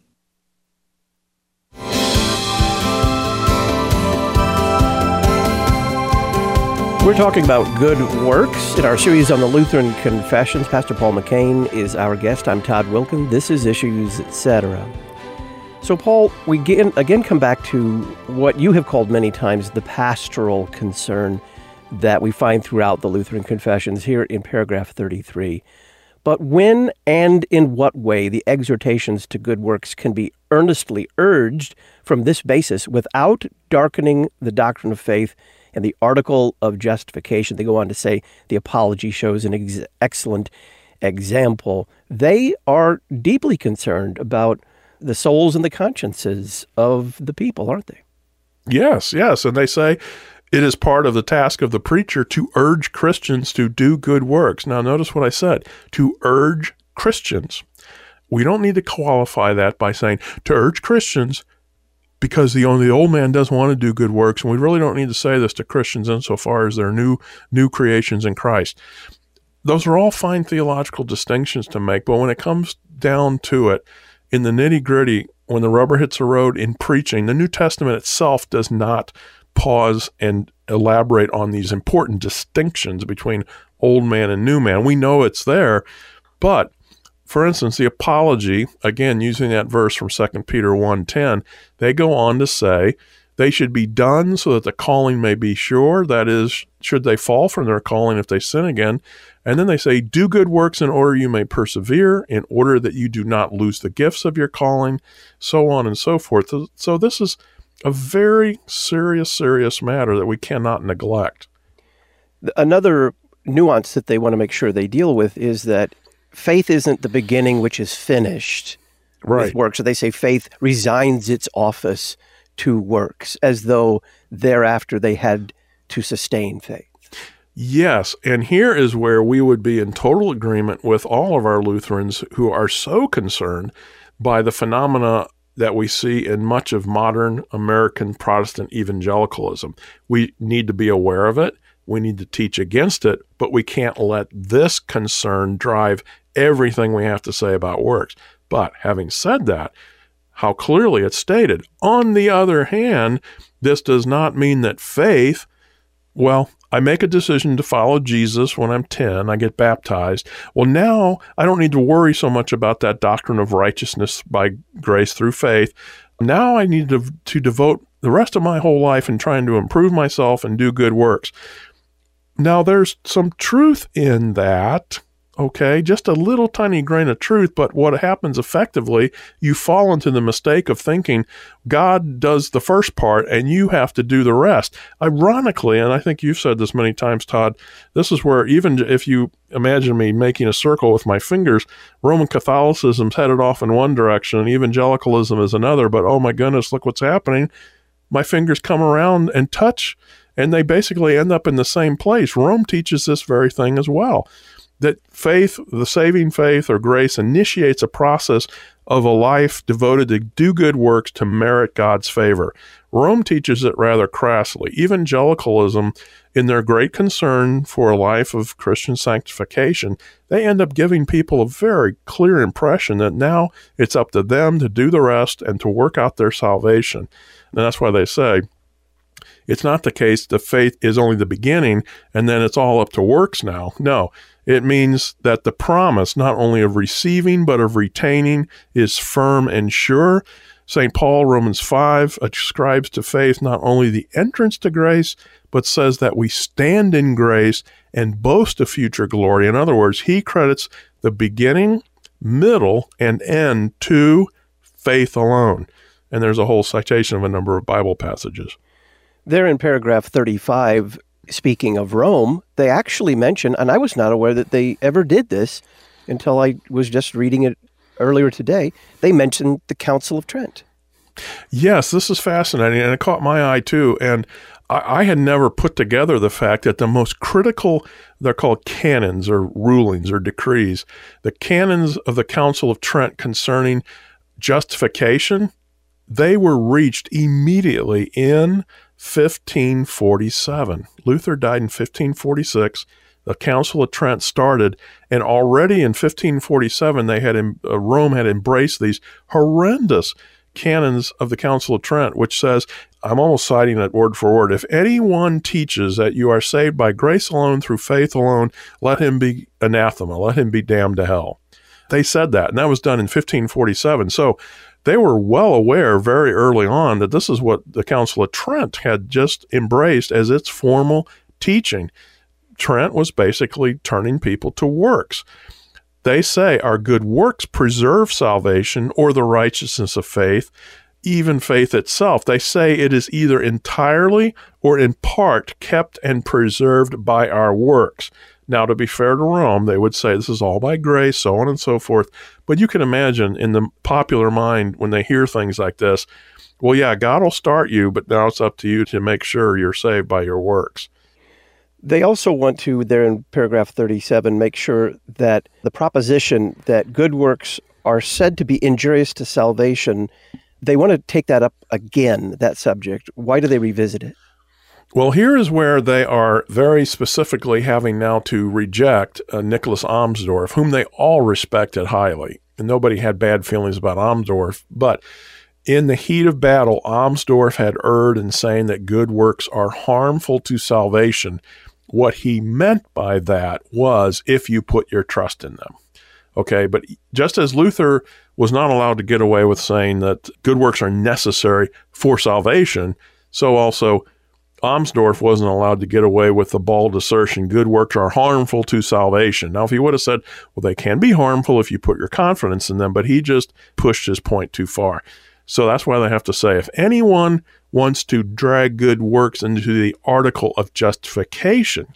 We're talking about good works in our series on the Lutheran Confessions. Pastor Paul McCain is our guest. I'm Todd Wilkin. This is Issues, Etc. So, Paul, we again come back to what you have called many times the pastoral concern that we find throughout the Lutheran Confessions here in paragraph 33. But when and in what way the exhortations to good works can be earnestly urged from this basis without darkening the doctrine of faith and the article of justification. They go on to say the apology shows an excellent example. They are deeply concerned about the souls and the consciences of the people, aren't they? Yes. And they say it is part of the task of the preacher to urge Christians to do good works. Now, notice what I said, to urge Christians. We don't need to qualify that by saying to urge Christians because the old man doesn't want to do good works, and we really don't need to say this to Christians insofar as they're new creations in Christ. Those are all fine theological distinctions to make, but when it comes down to it, in the nitty-gritty, when the rubber hits the road in preaching, the New Testament itself does not pause and elaborate on these important distinctions between old man and new man. We know it's there, but for instance, the apology, again, using that verse from 2 Peter 1:10, they go on to say they should be done so that the calling may be sure. That is, should they fall from their calling if they sin again. And then they say, do good works in order you may persevere, in order that you do not lose the gifts of your calling, so on and so forth. So this is a very serious matter that we cannot neglect. Another nuance that they want to make sure they deal with is that faith isn't the beginning which is finished with works. So they say faith resigns its office to works, as though thereafter they had to sustain faith. Yes, and here is where we would be in total agreement with all of our Lutherans who are so concerned by the phenomena that we see in much of modern American Protestant evangelicalism. We need to be aware of it. We need to teach against it, but we can't let this concern drive everything we have to say about works. But having said that, how clearly it's stated. On the other hand, this does not mean that faith, well, I make a decision to follow Jesus when I'm 10, I get baptized. Well, now I don't need to worry so much about that doctrine of righteousness by grace through faith. Now I need to devote the rest of my whole life in trying to improve myself and do good works. Now, there's some truth in that, okay, just a little tiny grain of truth, but what happens effectively, you fall into the mistake of thinking God does the first part and you have to do the rest. Ironically, and I think you've said this many times, Todd, this is where even if you imagine me making a circle with my fingers, Roman Catholicism's headed off in one direction and evangelicalism is another, but oh my goodness, look what's happening. My fingers come around and touch, and they basically end up in the same place. Rome teaches this very thing as well, that faith, the saving faith or grace, initiates a process of a life devoted to do good works to merit God's favor. Rome teaches it rather crassly. Evangelicalism in their great concern for a life of Christian sanctification, they end up giving people a very clear impression that now it's up to them to do the rest and to work out their salvation. And that's why they say, it's not the case that faith is only the beginning and then it's all up to works now. No, it means that the promise not only of receiving but of retaining is firm and sure. St. Paul, Romans 5, ascribes to faith not only the entrance to grace, but says that we stand in grace and boast of future glory. In other words, he credits the beginning, middle, and end to faith alone. And there's a whole citation of a number of Bible passages. There in paragraph 35, speaking of Rome, they actually mention, and I was not aware that they ever did this until I was just reading it earlier today, they mentioned the Council of Trent. Yes, this is fascinating, and it caught my eye too. And I had never put together the fact that the most critical, they're called canons or rulings or decrees, the canons of the Council of Trent concerning justification, they were reached immediately in 1547. Luther died in 1546. The Council of Trent started, and already in 1547, Rome had embraced these horrendous canons of the Council of Trent, which says, I'm almost citing it word for word, if anyone teaches that you are saved by grace alone through faith alone, let him be anathema, let him be damned to hell. They said that, and that was done in 1547. So they were well aware very early on that this is what the Council of Trent had just embraced as its formal teaching. Trent was basically turning people to works. They say our good works preserve salvation or the righteousness of faith, even faith itself. They say it is either entirely or in part kept and preserved by our works. Now, to be fair to Rome, they would say this is all by grace, so on and so forth. But you can imagine in the popular mind when they hear things like this, well, yeah, God will start you, but now it's up to you to make sure you're saved by your works. They also want to, there in paragraph 37, make sure that the proposition that good works are said to be injurious to salvation, they want to take that up again, that subject. Why do they revisit it? Well, here is where they are very specifically having now to reject Nicholas Amsdorf, whom they all respected highly. And nobody had bad feelings about Amsdorf, but in the heat of battle, Amsdorf had erred in saying that good works are harmful to salvation. What he meant by that was if you put your trust in them. Okay, but just as Luther was not allowed to get away with saying that good works are necessary for salvation, so also Amsdorf wasn't allowed to get away with the bald assertion, good works are harmful to salvation. Now, if he would have said, well, they can be harmful if you put your confidence in them, but he just pushed his point too far. So that's why they have to say, if anyone wants to drag good works into the article of justification,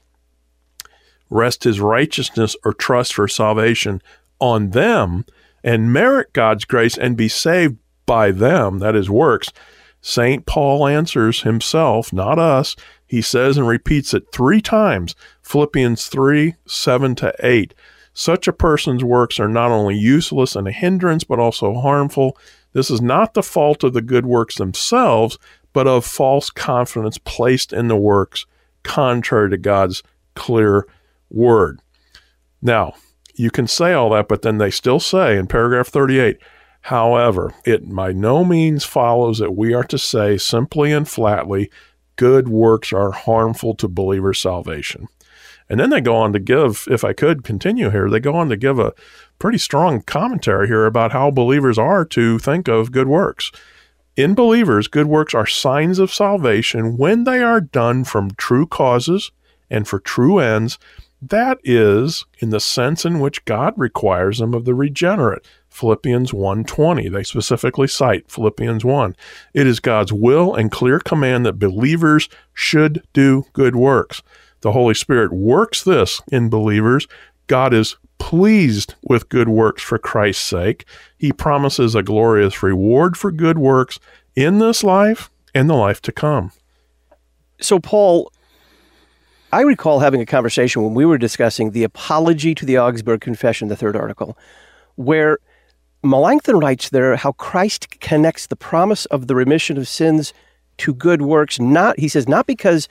rest his righteousness or trust for salvation on them, and merit God's grace and be saved by them, that is works, St. Paul answers himself, not us. He says and repeats it 3 times, Philippians 3, 7-8. Such a person's works are not only useless and a hindrance, but also harmful. This is not the fault of the good works themselves, but of false confidence placed in the works, contrary to God's clear word. Now, you can say all that, but then they still say in paragraph 38, however, it by no means follows that we are to say simply and flatly, good works are harmful to believers' salvation. And then they go on to give, if I could continue here, they go on to give a pretty strong commentary here about how believers are to think of good works. In believers, good works are signs of salvation when they are done from true causes and for true ends. That is, in the sense in which God requires them of the regenerate. Philippians 1:20. They specifically cite Philippians 1. It is God's will and clear command that believers should do good works. The Holy Spirit works this in believers. God is pleased with good works for Christ's sake. He promises a glorious reward for good works in this life and the life to come. So, Paul, I recall having a conversation when we were discussing the Apology to the Augsburg Confession, the 3rd article, where Melanchthon writes there how Christ connects the promise of the remission of sins to good works. He says, not because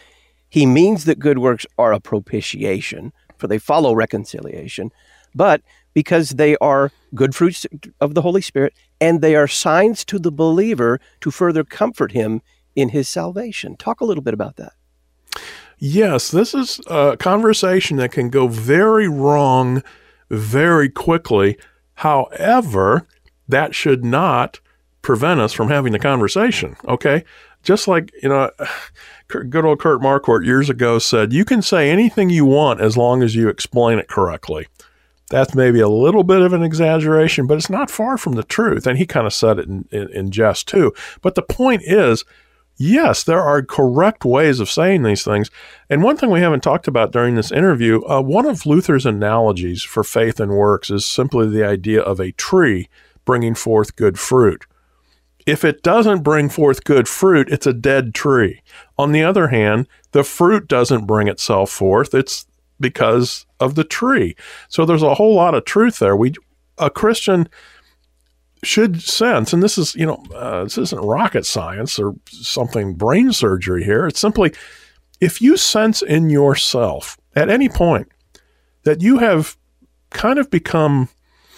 he means that good works are a propitiation, for they follow reconciliation, but because they are good fruits of the Holy Spirit, and they are signs to the believer to further comfort him in his salvation. Talk a little bit about that. Yes, this is a conversation that can go very wrong very quickly. However, that should not prevent us from having the conversation, okay? Just like, good old Kurt Marquardt years ago said, you can say anything you want as long as you explain it correctly. That's maybe a little bit of an exaggeration, but it's not far from the truth. And he kind of said it in jest too. But the point is, yes, there are correct ways of saying these things. And one thing we haven't talked about during this interview, one of Luther's analogies for faith and works is simply the idea of a tree bringing forth good fruit. If it doesn't bring forth good fruit, it's a dead tree. On the other hand, the fruit doesn't bring itself forth. It's because of the tree. So there's a whole lot of truth there. A Christian should sense, and this is, this isn't rocket science or something brain surgery here. It's simply, if you sense in yourself at any point that you have kind of become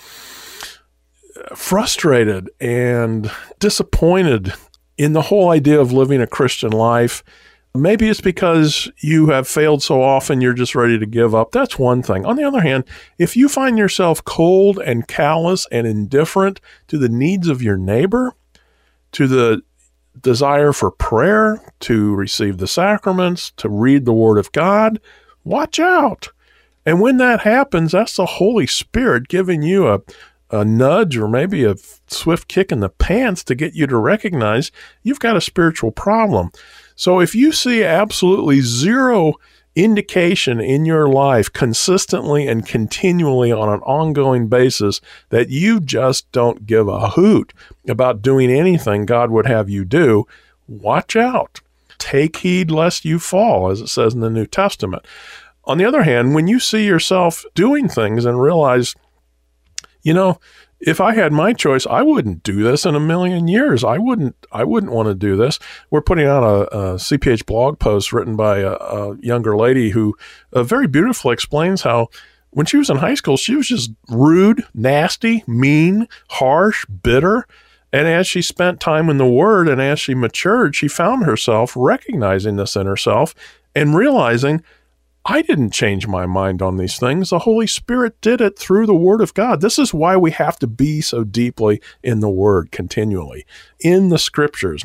frustrated and disappointed in the whole idea of living a Christian life, maybe it's because you have failed so often you're just ready to give up. That's one thing. On the other hand, if you find yourself cold and callous and indifferent to the needs of your neighbor, to the desire for prayer, to receive the sacraments, to read the Word of God, watch out. And when that happens, that's the Holy Spirit giving you a nudge or maybe a swift kick in the pants to get you to recognize you've got a spiritual problem. So if you see absolutely zero indication in your life consistently and continually on an ongoing basis that you just don't give a hoot about doing anything God would have you do, watch out. Take heed lest you fall, as it says in the New Testament. On the other hand, when you see yourself doing things and realize, if I had my choice, I wouldn't do this in a million years. I wouldn't want to do this. We're putting out a CPH blog post written by a younger lady who very beautifully explains how when she was in high school, she was just rude, nasty, mean, harsh, bitter. And as she spent time in the Word and as she matured, she found herself recognizing this in herself and realizing, I didn't change my mind on these things. The Holy Spirit did it through the Word of God. This is why we have to be so deeply in the Word continually, in the Scriptures,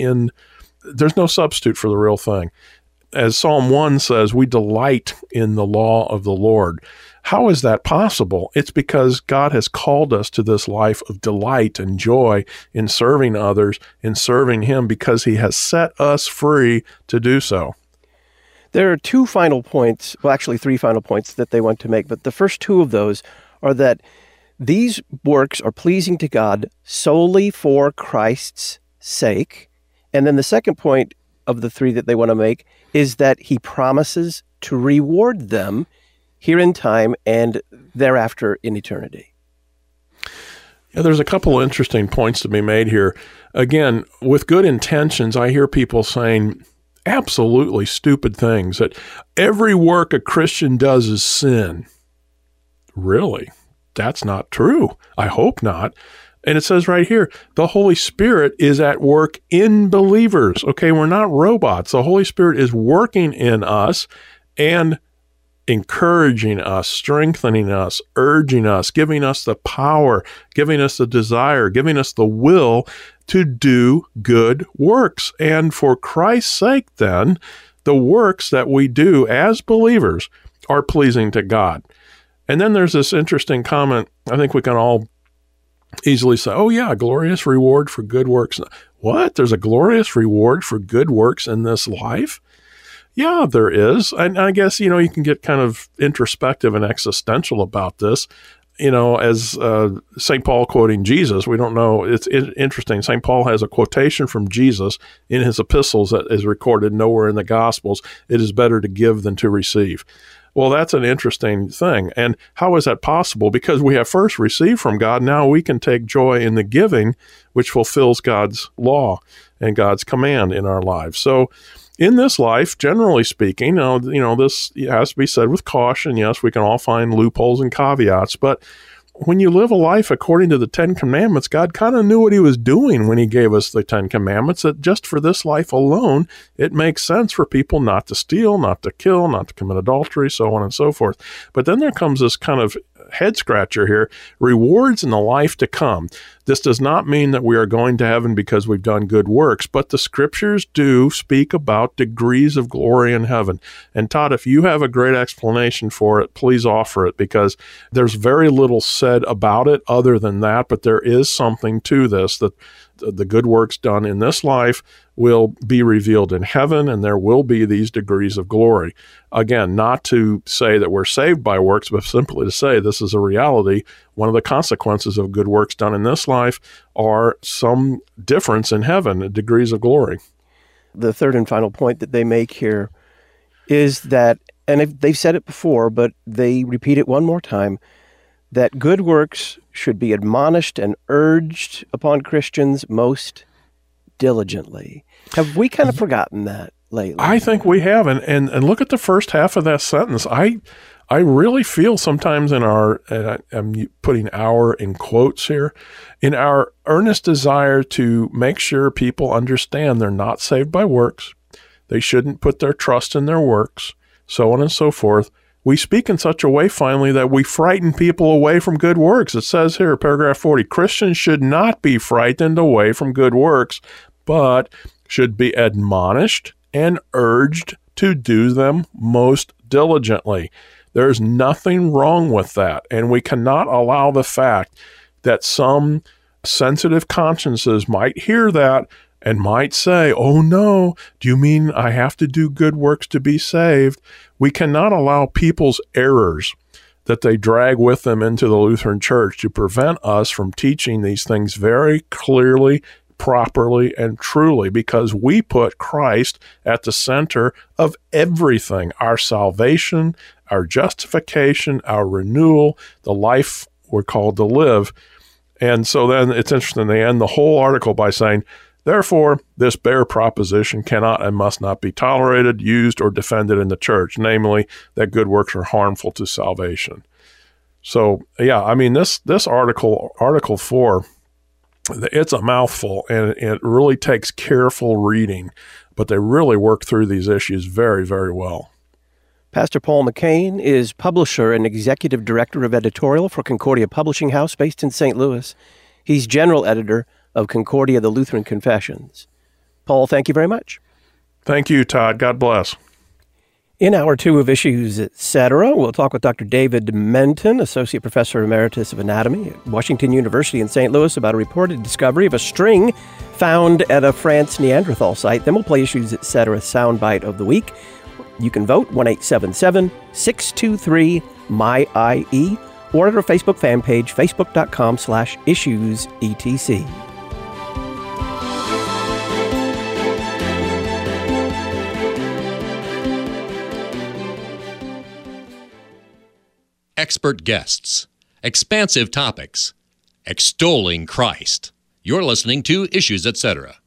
there's no substitute for the real thing. As Psalm 1 says, we delight in the law of the Lord. How is that possible? It's because God has called us to this life of delight and joy in serving others, in serving Him, because He has set us free to do so. There are two final points, well, actually three final points that they want to make, but the first two of those are that these works are pleasing to God solely for Christ's sake. And then the second point of the three that they want to make is that He promises to reward them here in time and thereafter in eternity. Yeah, there's a couple of interesting points to be made here. Again, with good intentions, I hear people saying absolutely stupid things, that every work a Christian does is sin. Really? That's not true. I hope not. And it says right here, the Holy Spirit is at work in believers. Okay, we're not robots. The Holy Spirit is working in us and encouraging us, strengthening us, urging us, giving us the power, giving us the desire, giving us the will to do good works. And for Christ's sake, then, the works that we do as believers are pleasing to God. And then there's this interesting comment. I think we can all easily say, oh yeah, glorious reward for good works. What? There's a glorious reward for good works in this life? Yeah, there is. And I guess, you can get kind of introspective and existential about this. As St. Paul quoting Jesus, we don't know. It's interesting. St. Paul has a quotation from Jesus in his epistles that is recorded nowhere in the Gospels. It is better to give than to receive. Well, that's an interesting thing. And how is that possible? Because we have first received from God. Now we can take joy in the giving, which fulfills God's law and God's command in our lives. So in this life, generally speaking, this has to be said with caution. Yes, we can all find loopholes and caveats, but when you live a life according to the Ten Commandments, God kind of knew what he was doing when he gave us the Ten Commandments, that just for this life alone, it makes sense for people not to steal, not to kill, not to commit adultery, so on and so forth. But then there comes this kind of head scratcher here, rewards in the life to come. This does not mean that we are going to heaven because we've done good works, but the scriptures do speak about degrees of glory in heaven. And Todd, if you have a great explanation for it, please offer it, because there's very little said about it other than that, but there is something to this, that the good works done in this life will be revealed in heaven, and there will be these degrees of glory. Again, not to say that we're saved by works, but simply to say this is a reality. One of the consequences of good works done in this life are some difference in heaven, degrees of glory. The third and final point that they make here is that, and they've said it before, but they repeat it one more time, that good works should be admonished and urged upon Christians most diligently. Have we kind of forgotten that lately? I think we have. And look at the first half of that sentence. I really feel sometimes in our, I'm putting our in quotes here, in our earnest desire to make sure people understand they're not saved by works, they shouldn't put their trust in their works, so on and so forth. We speak in such a way, finally, that we frighten people away from good works. It says here, paragraph 40, Christians should not be frightened away from good works, but should be admonished and urged to do them most diligently. There's nothing wrong with that, and we cannot allow the fact that some sensitive consciences might hear that and might say, oh no, do you mean I have to do good works to be saved? We cannot allow people's errors that they drag with them into the Lutheran Church to prevent us from teaching these things very clearly, properly, and truly, because we put Christ at the center of everything, our salvation, our justification, our renewal, the life we're called to live. And so then it's interesting, they end the whole article by saying, therefore, this bare proposition cannot and must not be tolerated, used, or defended in the church, namely that good works are harmful to salvation. So, yeah, I mean, this Article 4, it's a mouthful, and it really takes careful reading, but they really work through these issues very, very well. Pastor Paul McCain is publisher and executive director of editorial for Concordia Publishing House based in St. Louis. He's general editor of Concordia, the Lutheran Confessions. Paul, thank you very much. Thank you, Todd. God bless. In Hour 2 of Issues, Etc., we'll talk with Dr. David Menton, Associate Professor Emeritus of Anatomy at Washington University in St. Louis, about a reported discovery of a string found at a France Neanderthal site. Then we'll play Issues, Etc. soundbite of the week. You can vote 1-877-623-MY-IE or at our Facebook fan page, facebook.com/issuesetc. Expert guests, expansive topics, extolling Christ. You're listening to Issues, Etc.